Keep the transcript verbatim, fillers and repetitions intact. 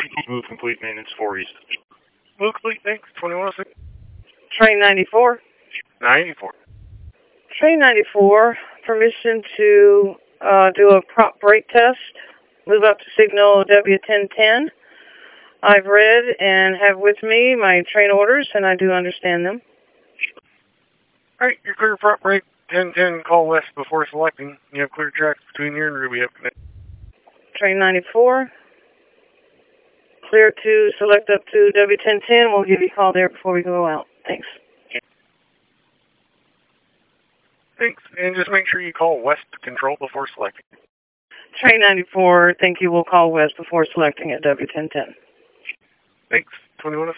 Move complete maintenance four east. Move complete, thanks. twenty-one oh six. Train ninety-four. ninety-four. Train ninety-four, permission to uh, do a prop brake test. Move up to signal W ten ten. I've read and have with me my train orders, and I do understand them. All right, you're clear prop brake. ten ten, call west before selecting. You have clear tracks between here and Ruby. Have connect. Train ninety-four. Clear to select up to W ten ten. We'll give you a call there before we go out. Thanks. Thanks, and just make sure you call west to control before selecting. Train ninety-four, thank you. We'll call west before selecting at W ten ten. Thanks. twenty-one oh six.